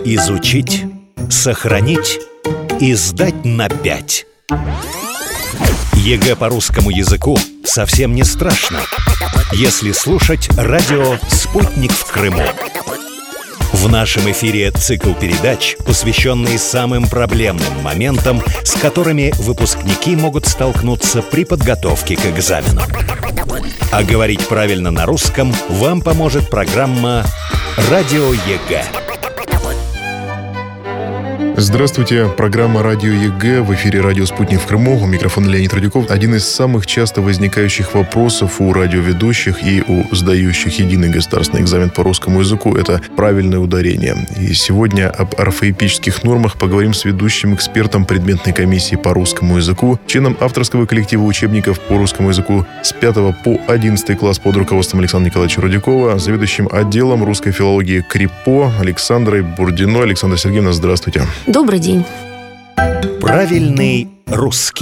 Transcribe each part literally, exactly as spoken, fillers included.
Изучить, сохранить и сдать на пять. ЕГЭ по русскому языку совсем не страшно, если слушать радио «Спутник в Крыму». В нашем эфире цикл передач, посвященный самым проблемным моментам, с которыми выпускники могут столкнуться при подготовке к экзамену. А говорить правильно на русском вам поможет программа «Радио ЕГЭ». Здравствуйте, программа «Радио ЕГЭ», в эфире радио «Спутник в Крыму», у микрофона Леонид Радюков. Один из самых часто возникающих вопросов у радиоведущих и у сдающих единый государственный экзамен по русскому языку – это правильное ударение. И сегодня об орфоэпических нормах поговорим с ведущим экспертом предметной комиссии по русскому языку, членом авторского коллектива учебников по русскому языку с пятого по одиннадцатый класс под руководством Александра Николаевича Радюкова, заведующим отделом русской филологии КРИПО Александрой Бурдиной. Александра Сергеевна, здравствуйте. Добрый день. Правильный русский.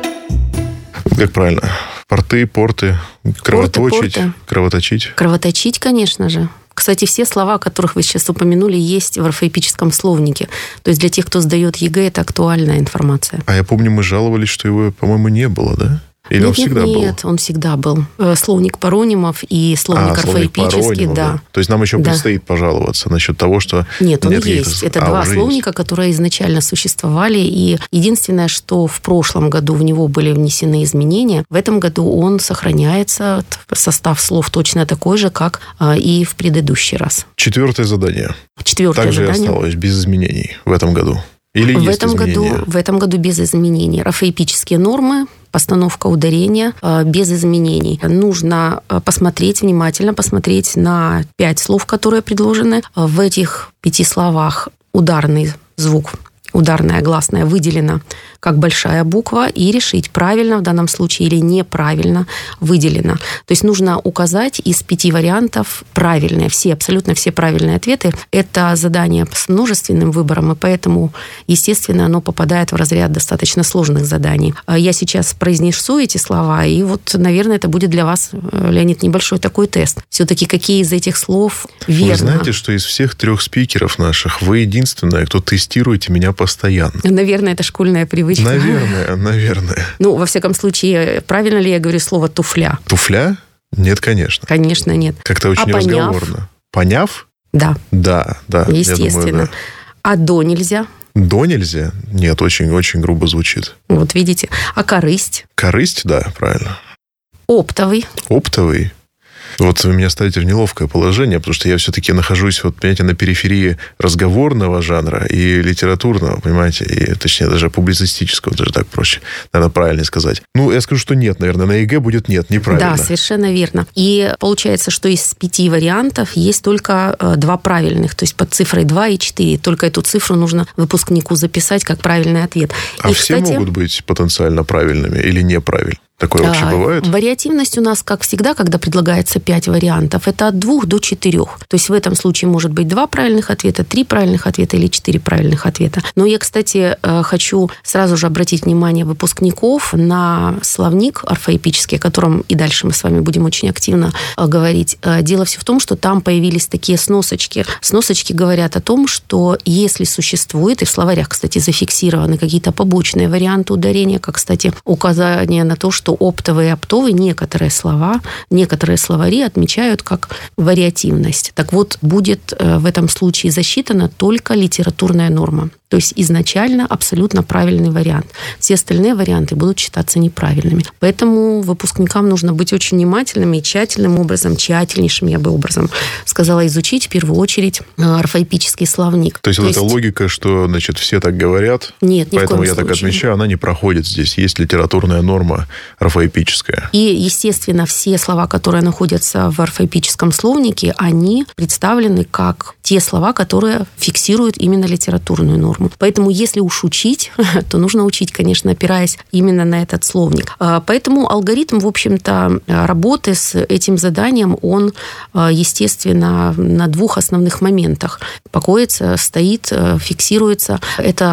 Как правильно? Порты, порты, кровоточить, порты, порты. кровоточить. Кровоточить, конечно же. Кстати, все слова, о которых вы сейчас упомянули, есть в орфоэпическом словнике. То есть для тех, кто сдает ЕГЭ, это актуальная информация. А я помню, мы жаловались, что его, по-моему, не было, да? Или нет, он всегда нет, был? Нет, он всегда был. Словник паронимов и словник а, орфоэпический, да. да. То есть нам еще да. предстоит пожаловаться насчет того, что... Нет, он нет есть. Это а, два словника, есть. которые изначально существовали. И единственное, что в прошлом году в него были внесены изменения, в этом году он сохраняется. Состав слов точно такой же, как и в предыдущий раз. Четвертое задание. Четвертое Также задание. осталось без изменений в этом году. Или в есть этом изменения? году, в этом году без изменений. Орфоэпические нормы, постановка ударения без изменений. Нужно посмотреть, внимательно посмотреть на пять слов, которые предложены. В этих пяти словах ударный звук, ударная гласная выделена как большая буква, и решить, правильно в данном случае или неправильно выделено. То есть нужно указать из пяти вариантов правильные, все, абсолютно все правильные ответы. Это задание с множественным выбором, и поэтому, естественно, оно попадает в разряд достаточно сложных заданий. Я сейчас произнесу эти слова, и вот, наверное, это будет для вас, Леонид, небольшой такой тест. Все-таки какие из этих слов верно? Вы знаете, что из всех трех спикеров наших вы единственная, кто тестируете меня постоянно. Наверное, это школьная привычка. Наверное, наверное. Ну, во всяком случае, правильно ли я говорю слово «туфля»? Туфля? Нет, конечно. Конечно, нет. Как-то очень а разговорно. Поняв? Да. Да, да. Естественно. Думаю, да. А «до» нельзя? До нельзя? Нет, очень-очень грубо звучит. Вот видите. А «корысть»? Корысть, да, правильно. Оптовый? Оптовый? Вот вы меня ставите в неловкое положение, потому что я все-таки нахожусь, вот, понимаете, на периферии разговорного жанра и литературного, понимаете, и, точнее, даже публицистического, даже так проще, наверное, правильно сказать. Ну, я скажу, что нет, наверное, на ЕГЭ будет нет, неправильно. Да, совершенно верно. И получается, что из пяти вариантов есть только два правильных, то есть под цифрой два и четыре. Только эту цифру нужно выпускнику записать как правильный ответ. А и, все кстати, могут быть потенциально правильными или неправильными? Такое вообще а, бывает? Вариативность у нас, как всегда, когда предлагается пять вариантов, это от двух до четырех. То есть в этом случае может быть два правильных ответа, три правильных ответа или четыре правильных ответа. Но я, кстати, хочу сразу же обратить внимание выпускников на словник орфоэпический, о котором и дальше мы с вами будем очень активно говорить. Дело все в том, что там появились такие сносочки. Сносочки говорят о том, что если существует, и в словарях, кстати, зафиксированы какие-то побочные варианты ударения, как, кстати, указание на то, что оптовые и оптовые некоторые слова, некоторые словари отмечают как вариативность. Так вот, будет в этом случае засчитана только литературная норма. То есть изначально абсолютно правильный вариант. Все остальные варианты будут считаться неправильными. Поэтому выпускникам нужно быть очень внимательными и тщательным образом, тщательнейшим, я бы образом сказала, изучить в первую очередь орфоэпический словник. То есть, То вот есть... эта логика, что, значит, все так говорят, нет, ни поэтому в коем я случае. так отмечаю, она не проходит здесь. Есть литературная норма орфоэпическая. И, естественно, все слова, которые находятся в орфоэпическом словнике, они представлены как те слова, которые фиксируют именно литературную норму. Поэтому, если уж учить, то нужно учить, конечно, опираясь именно на этот словник. Поэтому алгоритм, в общем-то, работы с этим заданием, он, естественно, на двух основных моментах покоится, стоит, фиксируется. Это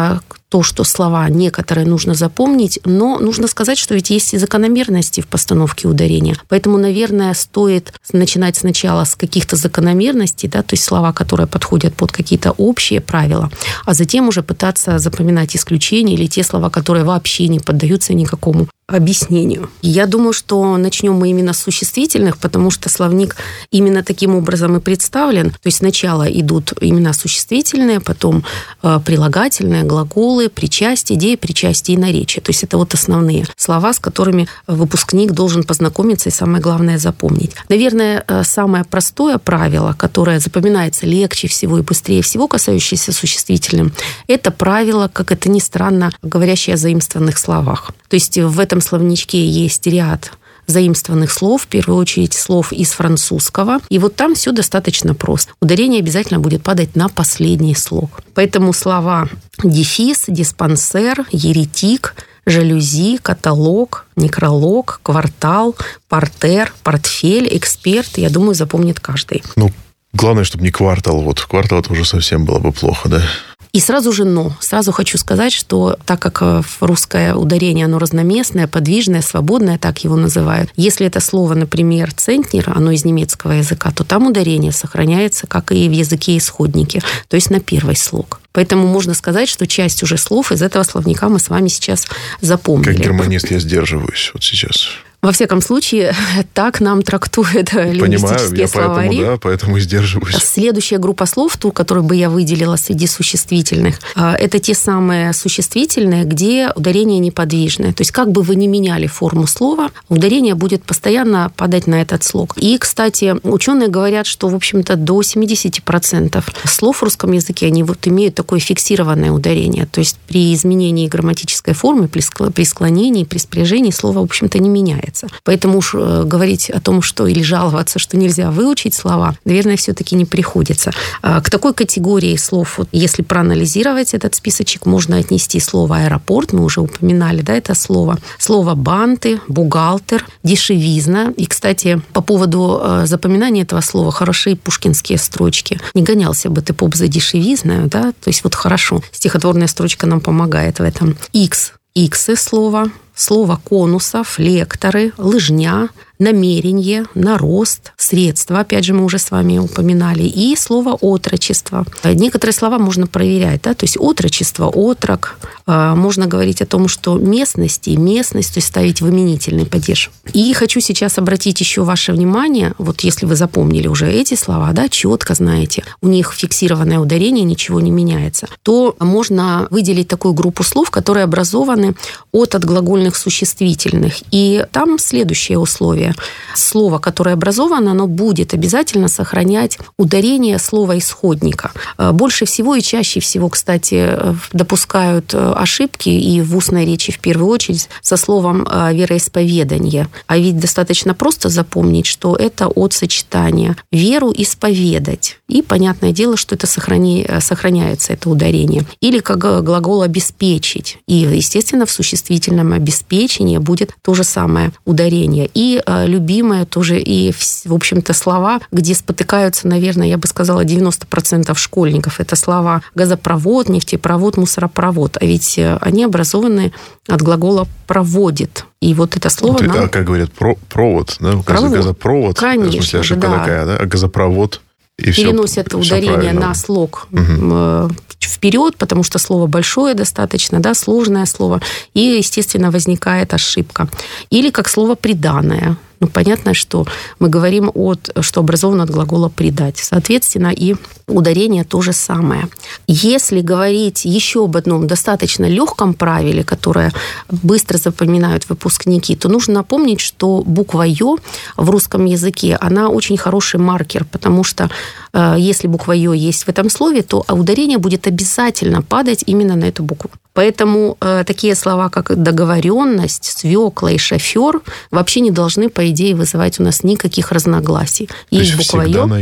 то, что слова некоторые нужно запомнить, но нужно сказать, что ведь есть и закономерности в постановке ударения. Поэтому, наверное, стоит начинать сначала с каких-то закономерностей, да, то есть слова, которые подходят под какие-то общие правила, а затем уже пытаться запоминать исключения или те слова, которые вообще не поддаются никакому объяснению. Я думаю, что начнем мы именно с существительных, потому что словник именно таким образом и представлен. То есть сначала идут именно существительные, потом э, прилагательные, глаголы, причастие, идеи, причастие и наречие. То есть это вот основные слова, с которыми выпускник должен познакомиться и, самое главное, запомнить. Наверное, самое простое правило, которое запоминается легче всего и быстрее всего, касающееся существительным, это правило, как это ни странно, говорящее о заимствованных словах. То есть в этом словничке есть ряд заимствованных слов, в первую очередь слов из французского. И вот там все достаточно просто. Ударение обязательно будет падать на последний слог. Поэтому слова дефис, диспансер, еретик, жалюзи, каталог, некролог, квартал, портер, портфель, эксперт, я думаю, запомнит каждый. Ну, главное, чтобы не квартал. Вот квартал это уже совсем было бы плохо, да? И сразу же «но». Сразу хочу сказать, что так как русское ударение, оно разноместное, подвижное, свободное, так его называют. Если это слово, например, «центнер», оно из немецкого языка, то там ударение сохраняется, как и в языке исходники, то есть на первый слог. Поэтому можно сказать, что часть уже слов из этого словника мы с вами сейчас запомнили. Как германист я сдерживаюсь вот сейчас. Во всяком случае, так нам трактуют лингвистические словари. Понимаю, я поэтому, да, поэтому и сдерживаюсь. Следующая группа слов, ту, которую бы я выделила среди существительных, это те самые существительные, где ударение неподвижное. То есть как бы вы ни меняли форму слова, ударение будет постоянно падать на этот слог. И, кстати, ученые говорят, что, в общем-то, до семьдесят процентов слов в русском языке, они вот имеют такое фиксированное ударение. То есть при изменении грамматической формы, при склонении, при спряжении слово, в общем-то, не меняется. Поэтому уж говорить о том, что или жаловаться, что нельзя выучить слова, наверное, все-таки не приходится. К такой категории слов, вот, если проанализировать этот списочек, можно отнести слово «аэропорт», мы уже упоминали, да, это слово. Слово «банты», «бухгалтер», «дешевизна». И, кстати, по поводу запоминания этого слова хорошие пушкинские строчки. «Не гонялся бы ты, поп, за дешевизною», да, то есть вот хорошо. Стихотворная строчка нам помогает в этом. «Икс». Иксы слово, слово конусов, лекторы, лыжня, намерение, нарост, средства, опять же, мы уже с вами упоминали, и слово отрочество. Некоторые слова можно проверять, да, то есть отрочество, отрок, можно говорить о том, что местности, местность, то есть ставить в именительный падеж. И хочу сейчас обратить еще ваше внимание, вот если вы запомнили уже эти слова, да, четко знаете, у них фиксированное ударение, ничего не меняется, то можно выделить такую группу слов, которые образованы от отглагольных существительных. И там следующее условие. Слово, которое образовано, оно будет обязательно сохранять ударение слова исходника. Больше всего и чаще всего, кстати, допускают ошибки и в устной речи в первую очередь со словом вероисповедание. А ведь достаточно просто запомнить, что это от сочетания веру исповедать. И понятное дело, что это сохрани... сохраняется, это ударение. Или как глагол обеспечить. И, естественно, в существительном обеспечении будет то же самое ударение. И любимое тоже и, в общем-то, слова, где спотыкаются, наверное, я бы сказала, девяносто процентов школьников. Это слова газопровод, нефтепровод, мусоропровод. А ведь они образованы от глагола «проводит». И вот это слово... Вот это, нам... как говорят, про, провод, да? Провод. Газопровод. Конечно, в смысле, ошибка да. такая, да? А газопровод... И переносят все, ударение все на слог угу. вперед, потому что слово большое достаточно, да, сложное слово, и, естественно, возникает ошибка. Или как слово «приданое». Ну, понятно, что мы говорим, от, что образовано от глагола «предать». Соответственно, и ударение то же самое. Если говорить еще об одном достаточно легком правиле, которое быстро запоминают выпускники, то нужно напомнить, что буква «ё» в русском языке, она очень хороший маркер, потому что э, если буква «ё» есть в этом слове, то ударение будет обязательно падать именно на эту букву. Поэтому э, такие слова, как договоренность, свекла и шофер вообще не должны, по идее, вызывать у нас никаких разногласий. То есть буква всегда «ё». на «ё».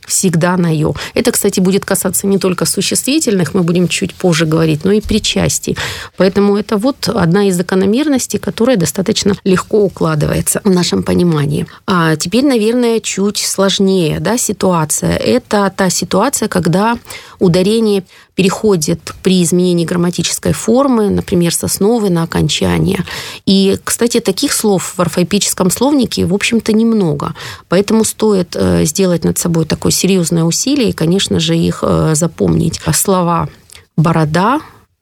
всегда на «ё». Это, кстати, будет касаться не только существительных, мы будем чуть позже говорить, но и причастий. Поэтому это вот одна из закономерностей, которая достаточно легко укладывается в нашем понимании. А теперь, наверное, чуть сложнее, да, ситуация. Это та ситуация, когда ударение переходит при изменении грамматической формы, например, с основы на окончание. И, кстати, таких слов в орфоэпическом словнике, в общем-то, немного. Поэтому стоит сделать над собой такое серьезное усилие и, конечно же, их запомнить. Слова «борода»,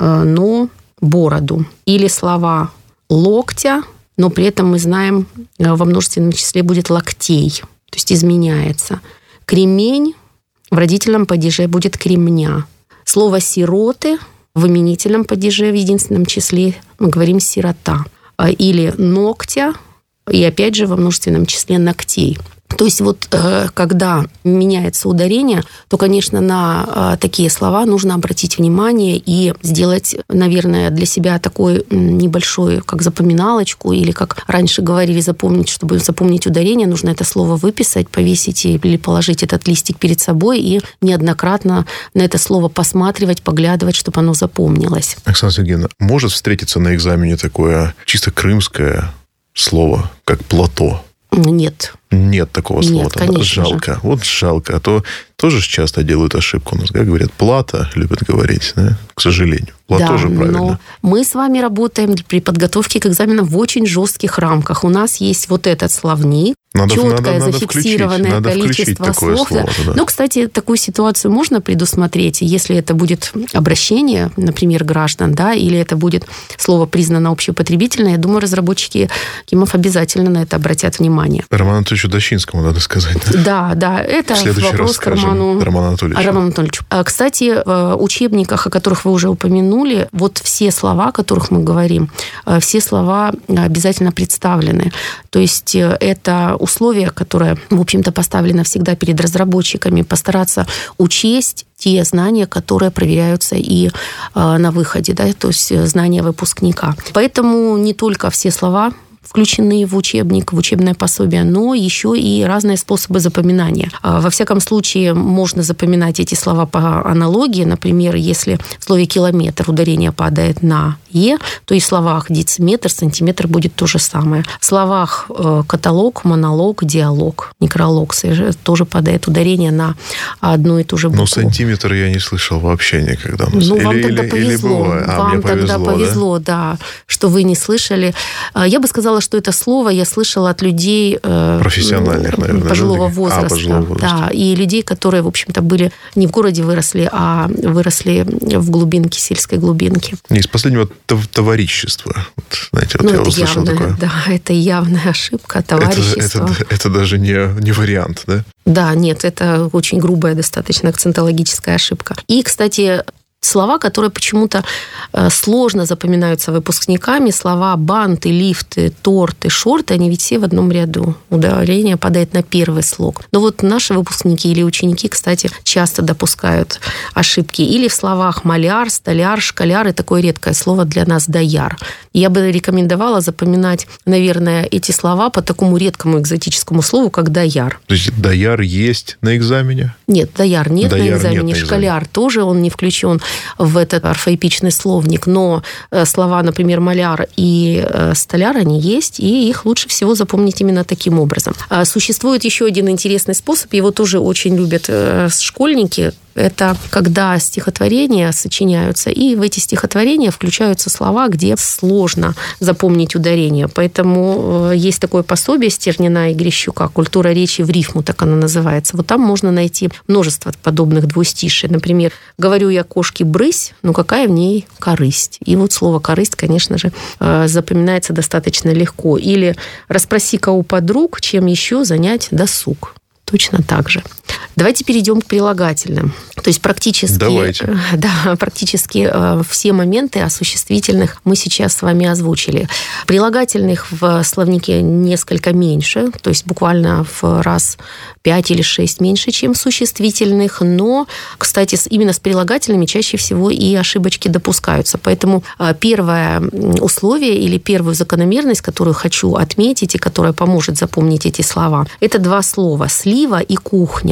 но «бороду». Или слова «локтя», но при этом мы знаем, во множественном числе будет «локтей», то есть изменяется. «Кремень» в родительном падеже будет «кремня». Слово «сироты» в именительном падеже в единственном числе мы говорим «сирота». Или «ногтя», и опять же во множественном числе «ногтей». То есть вот когда меняется ударение, то, конечно, на такие слова нужно обратить внимание и сделать, наверное, для себя такой небольшой, как запоминалочку, или, как раньше говорили, запомнить, чтобы запомнить ударение, нужно это слово выписать, повесить или положить этот листик перед собой и неоднократно на это слово посматривать, поглядывать, чтобы оно запомнилось. Оксана Сергеевна, может встретиться на экзамене такое чисто крымское слово, как «плато»? Нет. Нет такого слова. Нет, конечно жалко. же. Вот жалко. А то тоже часто делают ошибку. У нас, как говорят, плата, любят говорить, да? К сожалению. Плато да, же правильно. Но мы с вами работаем при подготовке к экзаменам в очень жестких рамках. У нас есть вот этот словник, надо, четкое, надо, зафиксированное надо количество слов. Слово, да. Но, кстати, такую ситуацию можно предусмотреть, если это будет обращение, например, граждан, да, или это будет слово признано общеупотребительное. Я думаю, разработчики КИМов обязательно на это обратят внимание. Роману Анатольевичу Дощинскому надо сказать. Да, да, да это вопрос к Роману, Роману Анатольевичу. Роману Анатольевичу. Кстати, в учебниках, о которых вы уже упомянули, вот все слова, о которых мы говорим, все слова обязательно представлены. То есть это условие, которое, в общем-то, поставлено всегда перед разработчиками, постараться учесть те знания, которые проверяются и э, на выходе, да, то есть знания выпускника. Поэтому не только все слова включены в учебник, в учебное пособие, но еще и разные способы запоминания. Во всяком случае, можно запоминать эти слова по аналогии. Например, если в слове «километр» ударение падает на «е», то и в словах «дециметр», «сантиметр» будет то же самое. В словах «каталог», «монолог», «диалог», «некролог» тоже падает ударение на одну и ту же букву. Но сантиметр я не слышал вообще никогда. Ну, или, вам тогда или, повезло. Или а, вам повезло, тогда повезло, да? да, что вы не слышали. Я бы сказала, что это слово я слышала от людей профессиональных, наверное, пожилого возраста. А, пожилого возраста. Да, и людей, которые, в общем-то, были не в городе выросли, а выросли в глубинке, сельской глубинке. Из последнего товарищества. Вот, знаете, вот ну, я это услышал явная, такое. Да, это явная ошибка, товарищество. Это, это, это даже не, не вариант, да? Да, нет, это очень грубая достаточно акцентологическая ошибка. И, кстати, слова, которые почему-то сложно запоминаются выпускниками, слова банты, лифты, торты, шорты, они ведь все в одном ряду. Ударение падает на первый слог. Но вот наши выпускники или ученики, кстати, часто допускают ошибки. Или в словах маляр, столяр, школяр, и такое редкое слово для нас дояр. Я бы рекомендовала запоминать, наверное, эти слова по такому редкому экзотическому слову, как дояр. То есть дояр есть на экзамене? Нет, дояр нет дояр на экзамене, нет на школяр экзамене. тоже, он не включен в этот орфоэпичный словник, но слова, например, маляр и столяр, они есть, и их лучше всего запомнить именно таким образом. Существует еще один интересный способ, его тоже очень любят школьники. Это когда стихотворения сочиняются, и в эти стихотворения включаются слова, где сложно запомнить ударение. Поэтому есть такое пособие Стернина и Грищука «Культура речи в рифму», так оно называется. Вот там можно найти множество подобных двустиший. Например, «Говорю я кошке брысь, но какая в ней корысть?» И вот слово «корысть», конечно же, запоминается достаточно легко. Или «Расспроси-ка у подруг, чем еще занять досуг». Точно так же. Давайте перейдем к прилагательным. То есть практически, Давайте. Да, практически все моменты осуществительных мы сейчас с вами озвучили. Прилагательных в словнике несколько меньше, то есть буквально в раз пять или шесть меньше, чем существительных, но, кстати, именно с прилагательными чаще всего и ошибочки допускаются. Поэтому первое условие или первую закономерность, которую хочу отметить и которая поможет запомнить эти слова, это два слова – слива и кухня.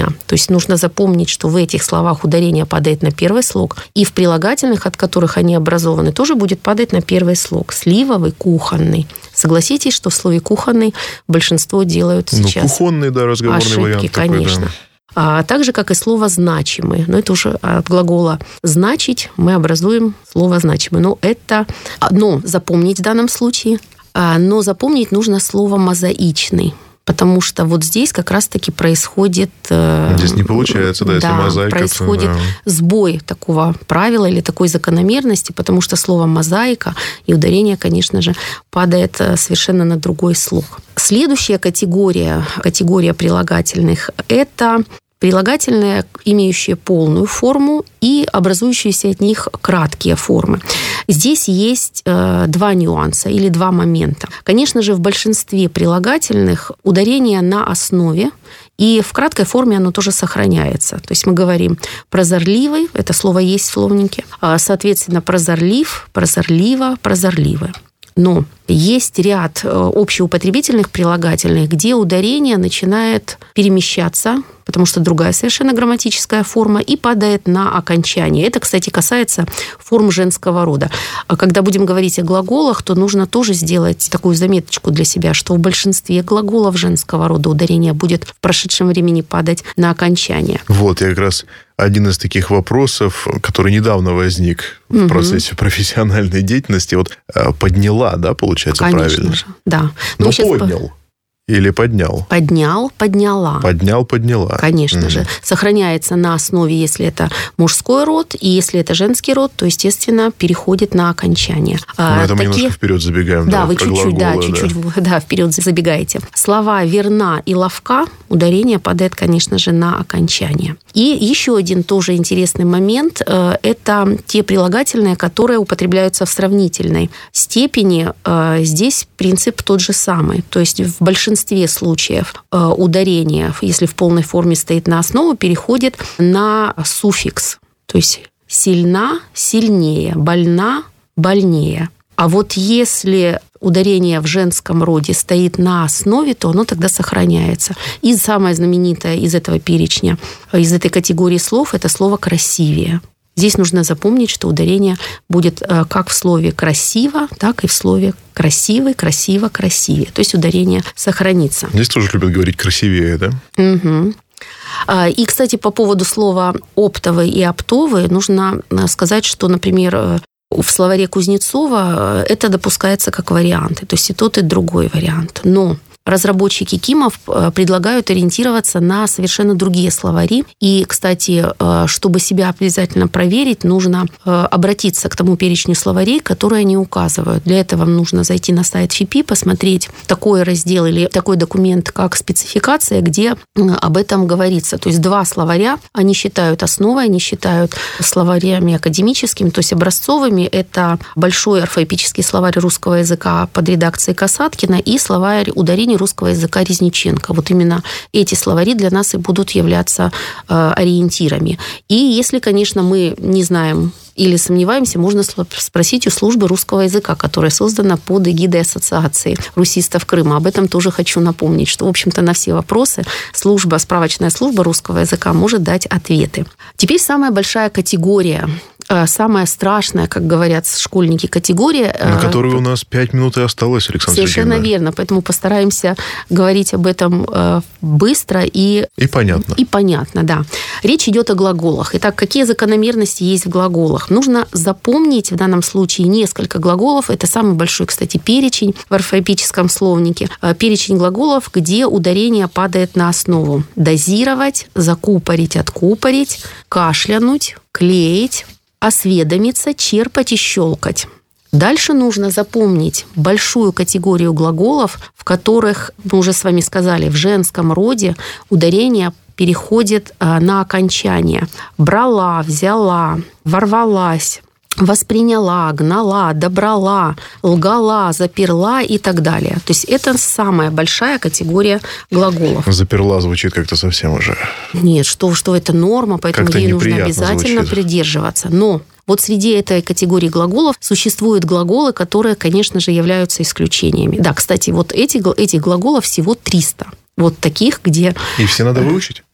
меня. То есть нужно запомнить, что в этих словах ударение падает на первый слог, и в прилагательных, от которых они образованы, тоже будет падать на первый слог. Сливовый, кухонный. Согласитесь, что в слове «кухонный» большинство делают сейчас. Ну, кухонный, да, разговорный ошибки, вариант такой, конечно. Да. А так же, как и слово «значимый». Но это уже от глагола «значить» мы образуем слово «значимый». Но это одно запомнить в данном случае. Но запомнить нужно слово «мозаичный». Потому что вот здесь как раз-таки происходит... Здесь не получается, да, если да, мозаика... происходит то, да. сбой такого правила или такой закономерности, потому что слово «мозаика» и ударение, конечно же, падает совершенно на другой слог. Следующая категория, категория прилагательных – это прилагательные, имеющие полную форму и образующиеся от них краткие формы. Здесь есть э, два нюанса или два момента. Конечно же, в большинстве прилагательных ударение на основе, и в краткой форме оно тоже сохраняется. То есть мы говорим «прозорливый», это слово есть в словнике, соответственно, «прозорлив», «прозорлива», «прозорливая». Но есть ряд общеупотребительных прилагательных, где ударение начинает перемещаться, потому что другая совершенно грамматическая форма, и падает на окончание. Это, кстати, касается форм женского рода. А когда будем говорить о глаголах, то нужно тоже сделать такую заметочку для себя, что в большинстве глаголов женского рода ударение будет в прошедшем времени падать на окончание. Вот, я как раз один из таких вопросов, который недавно возник в угу. процессе профессиональной деятельности, вот подняла, да, получается, Конечно правильно? Конечно же, да. Но поднял. По... Или поднял? Поднял, подняла. Поднял, подняла. Конечно mm-hmm. же. Сохраняется на основе, если это мужской род, и если это женский род, то, естественно, переходит на окончание. Ну, это Такие... мы немножко вперед забегаем. Да, да вы чуть-чуть, глаголы, да, чуть-чуть да. Да, вперед забегаете. Слова «верна» и «ловка» ударение падает, конечно же, на окончание. И еще один тоже интересный момент – это те прилагательные, которые употребляются в сравнительной степени. Здесь принцип тот же самый. То есть в большинстве В большинстве случаев ударение, если в полной форме стоит на основу, переходит на суффикс. То есть сильна, сильнее, больна, больнее. А вот если ударение в женском роде стоит на основе, то оно тогда сохраняется. И самое знаменитое из этого перечня, из этой категории слов, это слово «красивее». Здесь нужно запомнить, что ударение будет как в слове «красиво», так и в слове «красивый», «красиво», «красивее». То есть ударение сохранится. Здесь тоже любят говорить «красивее», да? Угу. И, кстати, по поводу слова «оптовый» и «оптовый» нужно сказать, что, например, в словаре Кузнецова это допускается как варианты. То есть и тот, и другой вариант. Но разработчики КИМов предлагают ориентироваться на совершенно другие словари. И, кстати, чтобы себя обязательно проверить, нужно обратиться к тому перечню словарей, которые они указывают. Для этого нужно зайти на сайт ФИПИ, посмотреть такой раздел или такой документ, как спецификация, где об этом говорится. То есть два словаря они считают основой, они считают словарями академическими, то есть образцовыми. Это большой орфоэпический словарь русского языка под редакцией Касаткина и словарь ударений русского языка Резниченко. Вот именно эти словари для нас и будут являться э, ориентирами. И если, конечно, мы не знаем или сомневаемся, можно спросить у службы русского языка, которая создана под эгидой Ассоциации русистов Крыма. Об этом тоже хочу напомнить, что, в общем-то, на все вопросы служба, справочная служба русского языка может дать ответы. Теперь самая большая категория, самая страшная, как говорят школьники, категория... На которую у нас пять минут и осталось, Александра Совершенно Сергеевна. верно, поэтому постараемся говорить об этом быстро и... И понятно. И понятно, да. Речь идет о глаголах. Итак, какие закономерности есть в глаголах? Нужно запомнить в данном случае несколько глаголов. Это самый большой, кстати, перечень в орфоэпическом словнике. Перечень глаголов, где ударение падает на основу. Дозировать, закупорить, откупорить, кашлянуть, клеить, осведомиться, черпать и щелкать. Дальше нужно запомнить большую категорию глаголов, в которых, мы уже с вами сказали, в женском роде ударение переходит на окончание. Брала, взяла, ворвалась, восприняла, гнала, добрала, лгала, заперла и так далее. То есть это самая большая категория глаголов. Заперла звучит как-то совсем уже... Нет, что, что это норма, поэтому как-то ей нужно обязательно звучит. придерживаться. Но вот среди этой категории глаголов существуют глаголы, которые, конечно же, являются исключениями. Да, кстати, вот эти, этих глаголов всего триста. Вот таких, где... И все надо выучить?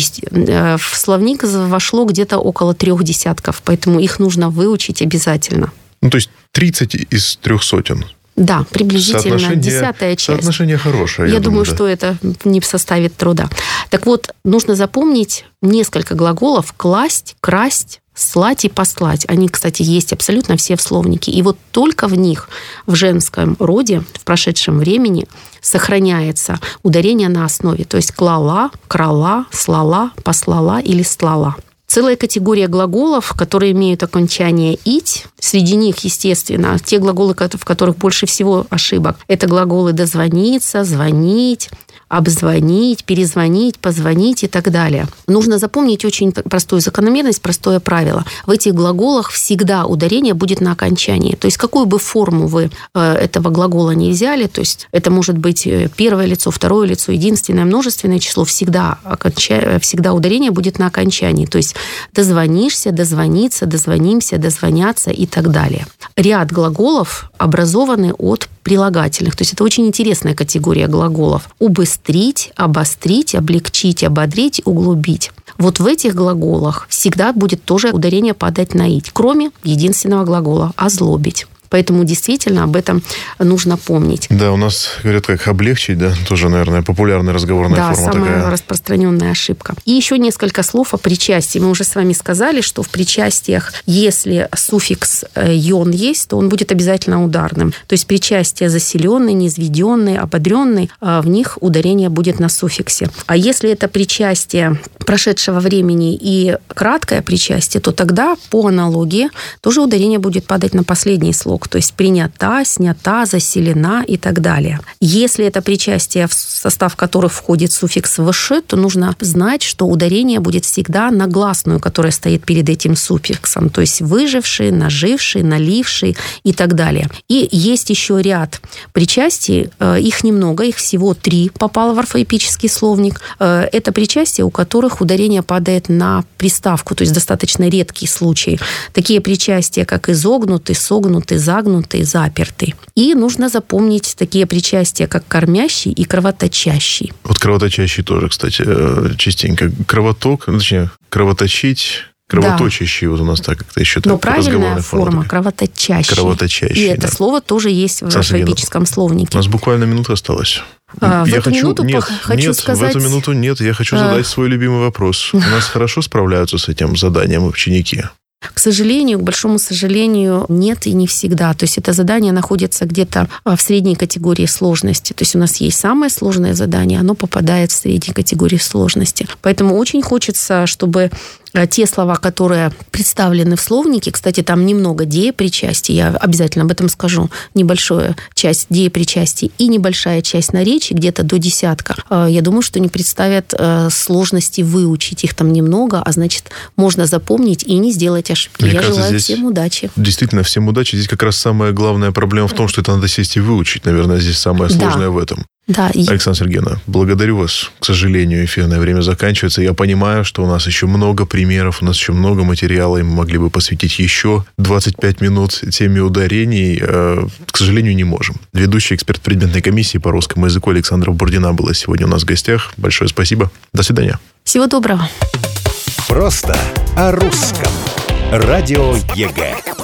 В словник вошло где-то около трех десятков, поэтому их нужно выучить обязательно. Ну, то есть тридцать из трех сотен. Да, приблизительно десятая часть. Соотношение хорошее. Я, я думаю, думаю, да. что это не составит труда. Так вот, нужно запомнить несколько глаголов: класть, красть, слать и послать. Они, кстати, есть абсолютно все в словнике. И вот только в них, в женском роде, в прошедшем времени, сохраняется ударение на основе. То есть клала, крала, слала, послала или слала. Целая категория глаголов, которые имеют окончание «ить». Среди них, естественно, те глаголы, в которых больше всего ошибок. Это глаголы «дозвониться», «звонить», обзвонить, перезвонить, позвонить и так далее. Нужно запомнить очень простую закономерность, простое правило. В этих глаголах всегда ударение будет на окончании. То есть какую бы форму вы этого глагола не взяли, то есть это может быть первое лицо, второе лицо, единственное, множественное число, всегда, оконча... всегда ударение будет на окончании. То есть дозвонишься, дозвониться, дозвонимся, дозвоняться и так далее. Ряд глаголов образованы от прилагательных. То есть это очень интересная категория глаголов. Убыстрить, обострить, облегчить, ободрить, углубить. Вот в этих глаголах всегда будет тоже ударение падать на «ить», кроме единственного глагола «озлобить». Поэтому действительно об этом нужно помнить. Да, у нас говорят, как облегчить, да, тоже, наверное, популярная разговорная да, форма такая. Да, самая распространенная ошибка. И еще несколько слов о причастии. Мы уже с вами сказали, что в причастиях, если суффикс «ён» есть, то он будет обязательно ударным. То есть причастие заселенный, низведенный, ободренный, в них ударение будет на суффиксе. А если это причастие прошедшего времени и краткое причастие, то тогда по аналогии тоже ударение будет падать на последний слог. То есть принята, снята, заселена и так далее. Если это причастие, в состав которых входит суффикс «вш», то нужно знать, что ударение будет всегда на гласную, которая стоит перед этим суффиксом. То есть выживший, наживший, наливший и так далее. И есть еще ряд причастий. Их немного, их всего три попало в орфоэпический словник. Это причастия, у которых ударение падает на приставку, то есть достаточно редкий случай. Такие причастия, как изогнутый, согнутый, загнутый, запертый. И нужно запомнить такие причастия, как кормящий и кровоточащий. Вот кровоточащий тоже, кстати, частенько. Кровоток, точнее, кровоточить... Кровоточащий, да. Вот у нас так как-то еще так. Но правильная форма – кровоточащий. Кровоточащий, И это да. слово тоже есть в орфоэпическом словнике. У нас буквально минута осталась. А, я в эту хочу... минуту нет, хочу нет, сказать... в эту минуту нет. Я хочу задать а... свой любимый вопрос. У нас хорошо справляются с этим заданием ученики? К сожалению, к большому сожалению, нет и не всегда. То есть это задание находится где-то в средней категории сложности. То есть у нас есть самое сложное задание, оно попадает в средней категории сложности. Поэтому очень хочется, чтобы те слова, которые представлены в словнике, кстати, там немного деепричастий, я обязательно об этом скажу, небольшая часть деепричастий и небольшая часть наречий, где-то до десятка, я думаю, что не представят сложности выучить. Их там немного, а значит, можно запомнить и не сделать ошибки. Мне я кажется, желаю всем удачи. Действительно, всем удачи. Здесь как раз самая главная проблема в том, что это надо сесть и выучить. Наверное, здесь самое сложное да. в этом. Да. Александра Сергеевна, благодарю вас. К сожалению, эфирное время заканчивается. Я понимаю, что у нас еще много примеров, у нас еще много материала, и мы могли бы посвятить еще двадцать пять минут теме ударений. К сожалению, не можем. Ведущий эксперт предметной комиссии по русскому языку Александра Бурдина была сегодня у нас в гостях. Большое спасибо. До свидания. Всего доброго. Просто о русском. Радио ЕГЭ.